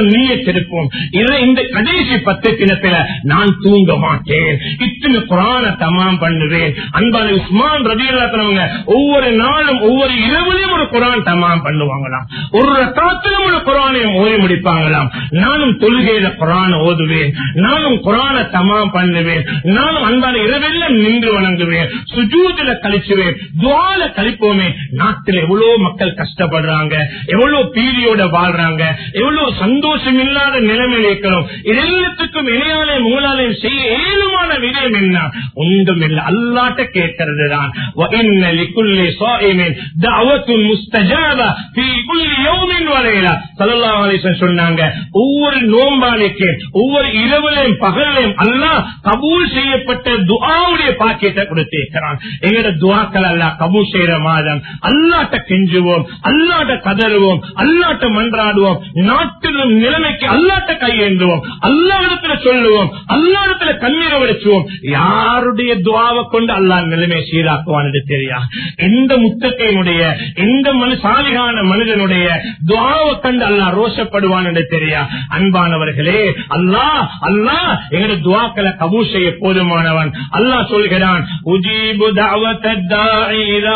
கணக்கெடுப்போம். இந்த கடைசி பத்து தினத்துல நான் தூங்க மாட்டேன், இத்தனை குரான தமாம் பண்ணுவேன். அன்பான உஸ்மான் ரலியல்லாஹு அன்ஹு ஒவ்வொரு நாளும் ஒவ்வொரு இரவிலும் ஒரு குரான் தமாம் பண்ணுவாங்களாம், ஒரு ரக்காத்திலும் ஒரு குரானையும் ஓதி முடிப்பாங்களாம். நானும் தொழுகையில குரான் ஓதுவேன், நானும் குரான தமாம் பண்ணுவேன், நானும் அன்பான இரவெல்லாம் நின்று வணங்குவேன், சுஜூதுல கழிச்சுவேன், துஆல கழிப்போமே. நாட்டில் எவ்வளவு மக்கள் கஷ்டப்படுறாங்க, எவ்வளவு பீதியோட வாழ்றாங்க, எவ்வளவு சந்தோஷம் இல்லாத நிலைமையில் இருக்கிறோம். இதெல்லாத்துக்கும் இணையாலே மூலாலையும் செய்ய ஏழுமான விடயம் என்ன? ஒன்றும் இல்லை, அல்லாட்ட கேட்கிறது தான். சொன்னாங்க, ஒவ்வொரு நோம்பாளிக்கு ஒவ்வொரு இரவிலையும் பகலையும் அல்லாஹ் கபூல் செய்யப்பட்ட துஆவுடைய பாக்கியத்தை கொடுத்திருக்கிறான். எங்களோட துஆக்கள் அல்லாஹ் கபூல் செய்யற மாதம். அல்லாட்ட கெஞ்சுவோம், அல்லாட்ட கதறுவோம், அல்லாட்ட மன்றாடுவோம், நாட்டிலும் நிலைமைக்கு அல்லாட்ட கையேந்துவோம், அல்லாஹ்விடத்துல சொல்லுவோம், அல்லாஹ்விடத்துல கண்ணீரை வடிச்சுவோம். யாருடைய துஆவை கொண்டு அல்லாஹ் நிலைமை சீராக்குவான் என்று தெரியா. எந்த முத்தகையினுடைய எந்த மனு சாலிகான மனிதனுடைய துஆவை கண்டு அல்லாஹ் ரோஷப்படுவான் என்று தெரியா. அன்பானவர்களே, அல்லாஹ் அல்லாஹ் எங்களுடைய துஆக்களை கபூல் செய்ய போதுமானவன். அல்லாஹ் சொல்கிறான், உஜீபு தஅவத்தத் தாஇ இதா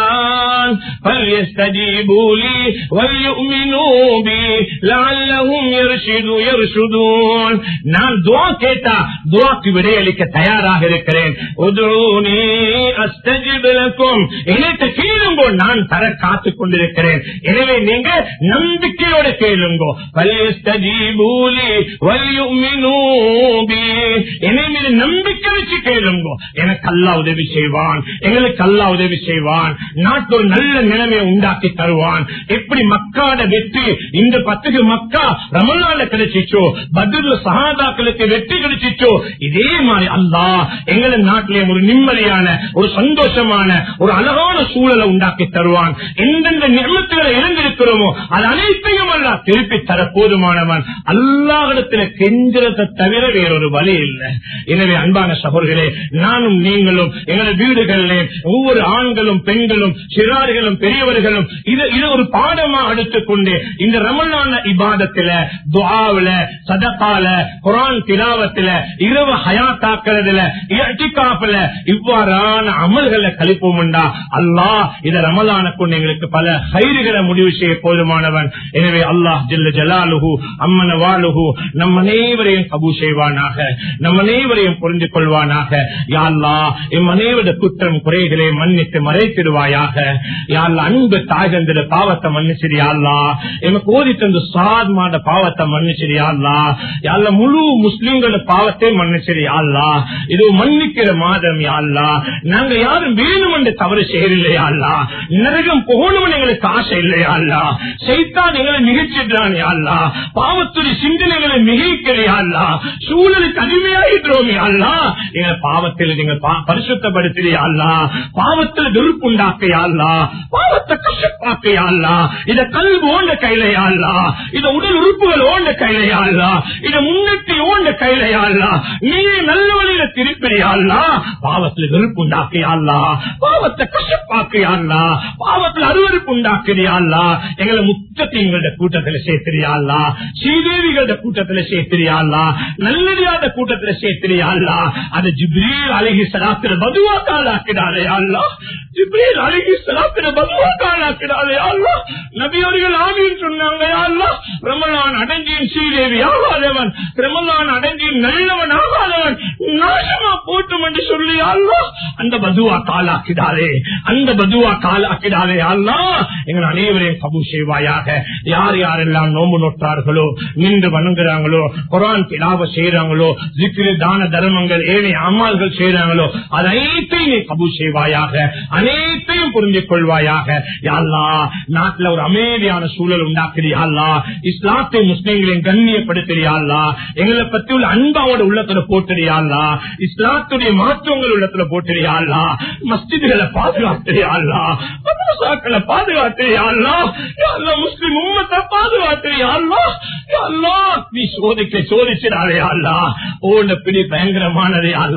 தஆன் ஃபல்யஸ்தஜீபு லீ வல்யுமினூ பி லஅல்லஹும் யர்ஷுது யர்ஷுதூன். நான் துஆ கேட்டா துஆக்கு விடையளிக்க தயாராக இருக்கிறேன். உதுஊனி அஸ்தஜிப் லக்கும், என்னைட்ட கேளுங்கோ, நான் தர காத்துக் கொண்டிருக்கிறேன். எனவே நீங்க நம்பிக்கையோட கேளுங்கோ. ஃபல்யஸ்தஜீபு லீ வல்யுமினூ பி, என்னை மீது நம்பிக்கை வச்சு கேளுங்கோ. எனக்கு அல்லாஹ் உதவி செய்வான், எங்களுக்கு அல்லாஹ் உதவி செய்வான். நாட்டு ஒரு நல்ல நிலைமையை உண்டாக்கி தருவான். எப்படி மக்காட வெற்றி இந்த பத்துக்கு மக்கா ரமலான்ல கிடைச்சிச்சோ, பத்ர்ல சஹாபாக்களுக்கு வெற்றி கிடைச்சிச்சோ, இதே மாதிரி அல்லாஹ் எங்கள நாட்டிலே ஒரு நிம்மதியான ஒரு சந்தோஷமான ஒரு அழகான சூழலை உண்டாக்கி தருவான். எந்தெந்த நியமத்துகளை இழந்திருக்கிறோமோ அது அனைத்தையும் அல்லாஹ் திருப்பி தர போதுமானவன். அல்லாஹ்விடத்துல கெஞ்சுறதை தவிர வேறொரு வழி இல்லை. எனவே அன்பான சகோதரர்களே, நானும் நீங்களும் எங்கள வீடுகளிலே ஒவ்வொரு ஆண்களும் பெண்களும் சிறார்களும் பெரியவர்களும் இது இது ஒரு பாடமா எடுத்துக்கொண்டு இந்த ரமலான் இபாதத்துல துஆவுல சதகால குர்ஆன் திலாவத்துல இரவு ஹயாத்தாக்குறதுல இஅ்திகாஃப்ல இவ்வாறான அமல்களை கழிப்போம்டா அல்லாஹ் இந்த ரமலானை கொண்டு எங்களுக்கு பல கைதுகளை முடிவு செய்ய போதுமானவன். எனவே அல்லாஹ் ஜல்ல ஜலாலுஹு அம்மன வாலுஹு நம் அனைவரையும் கபூல் செய்வானாக, நம் அனைவரையும் புரிந்து கொள்வானாக. யா அல்லாஹ் எம் அனைவருடைய குற்றம் குறைகளை மன்னித்து மறைத்திடுவாயாக. யா அல்லாஹ் அன்பு தாய்தந்திர பாவத்தை மன்னிச்சிரியா அல்லாஹ், எமக்கு ஓதி தந்து சாத்மான பாவத்தை மன்னிச்சிரியா அல்லாஹ். யா அல்லாஹ் முழு முஸ்லிம்களோட பாவத்தை மன்னிச்சிரியா அல்லாஹ். இது மன்னிக்கிற மாதம் யா அல்லாஹ். நாங்க யாரும் வேணும் என்று தவறு செய்யலையா அல்லாஹ், நரகம் போகணும் எங்களுக்கு ஆசை இல்லையா அல்லாஹ், சைத்தான் எங்களை மிகச்சிட்டான் யா அல்லாஹ், பாவத்துடைய சிந்தனைகளை மிகைக்கிறையா அல்லாஹ், சூழலுக்கு அடிமையாயிடுறோம் யா அல்லாஹ். எங்க பாவத்தில் நீங்க பரிசுத்தப்படுத்தியா அல்லாஹ், பாவத்தில் வெறுப்புண்டாக்கையா அல்லாஹ், பாவத்தை கஷ்டப்பாக்கையா அல்லாஹ். இத கல்வி ஓண்ட கையிலையா அல்லாஹ், இத உடல் உறுப்புகள் ஓண்ட கையிலையா அல்லாஹ், இத முன்னெட்டி ஓண்ட கையிலையா அல்லாஹ். நீ நல்ல வழியில திருப்பியா அல்லாஹ், பாவத்தில் வெறுப்பு உண்டாக்கியா அல்லாஹ், பாவத்தை கஷ்டப்பாக்கையா அல்லாஹ், பாவத்தில் அருவருப்பு உண்டாக்கிறியா அல்லாஹ். எங்களை முத்தத்தீங்களோட கூட்டத்தில் சேர்த்திரியா அல்லாஹ், ஸ்ரீதேவிகளோட கூட்டத்தில் சேர்த்திரியா அல்லாஹ், நல்லடியாத கூட்டத்தில் சேர்த்திரியா அல்லாஹ். அது ஜிப்ரீல் அலைஹிஸ்ஸலாத்து பதுவா காலாக்கிடாதே அல்லாஹ், ஜிப்ரீல் அலைஹிஸ்ஸலாத்து பதுவா காலாக்கிடாதே அல்லாஹ். நபி அவர்கள் ஆமீன் சொன்னாங்க யா அல்லாஹ். ரமலான் அடைஞ்சின் ஸ்ரீதேவி ஆகாதவன், ரமலான் அடைஞ்சின் நல்லவன் ஆகாதவன் நாசமா போட்டும் என்று சொல்லி அல்லாஹ் அந்த பதுவா காலாக்கிடாதே, அந்த பதுவா காலாக்கிடாதே அல்லாஹ். எங்கள் அனைவரையும் கபூல் செய்வாயாக. யார் யாரெல்லாம் நோம்பு நோட்டார்களோ, நின்று வணங்குறாங்களோ, குர்ஆன் திலாவத் செய்யறாங்களோ, ஜிக்ர் தான தர்மங்கள் ஏனைய அமல்கள் செய்யறாங்களோ, அது அனைத்தையும் நீ கபூல் செய்வாயாக, அனைத்தையும் புரிந்து கொள்வாயாக. யா அல்லாஹ் நாட்டில் ஒரு அமைதியான சூழல் உண்டாக்குறியா அல்லாஹ், இஸ்லாத்தை முஸ்லிம்களையும் கண்ணியப்படுத்துறியா அல்லாஹ், எங்களை பத்தி உள்ள அன்பாவோட உள்ளத்துல போட்டுறியா அல்லாஹ், இஸ்லாத்துடைய மாற்றங்கள் உள்ளத்துல போட்டுறியா அல்லாஹ், மஸ்ஜிதுகளை பாதுகாத்துறியா அல்லாஹ், மதரசாக்களை பாதுகாத்துறியா அல்லாஹ், யா அல்லாஹ் முஸ்லிம் உம்மத்தை பாதுகாத்துறியா அல்லாஹ். யா அல்லாஹ் நீ சோதிக்க சோதிச்சிடாதே அல்லாஹ், ஓட பிடி பயங்கரமானதே அல்லாஹ்.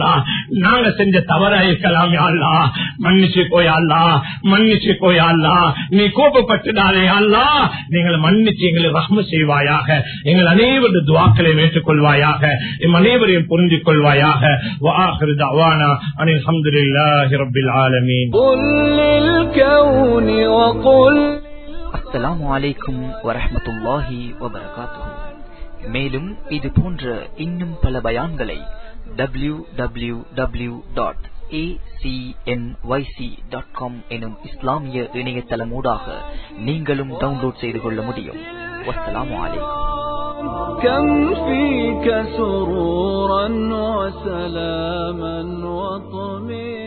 நாங்க செஞ்ச தவறா இருக்கலாம் யா அல்லாஹ் மன்னிச்சு கோயா அல்லாஹ் மன்னிச்சு கோயா அல்லாஹ் நீ கோபப்பட்டுடாதே அல்லாஹ் நீங்கள் மன்னிச்சு எங்களை ரஹ்மத் செய்வாயாக எங்கள் அனைவரது துஆக்களை ஏற்றுக்கொள்வாயாக எம் அனைவரையும் புரிந்து கொள்வாயாக வ ஆகிரு தஅவானா அனில் ஹம்துலில்லாஹி ரப்பில் ஆலமீன் குல் லில் கௌனி வ குல் அஸ்ஸலாமு அலைக்கும் வரஹ்மத்துல்லாஹி வபரகாத்துஹு. மேலும் இது போன்ற இன்னும் பல பயான்களை W W W dot A C M Y C dot com எனும் இஸ்லாமிய இணையதளமூடாக நீங்களும் டவுன்லோட் செய்து கொள்ள முடியும். வஸ்ஸலாமு அலைக்கும். كم فيك سرورا وسلاما وطمئنانا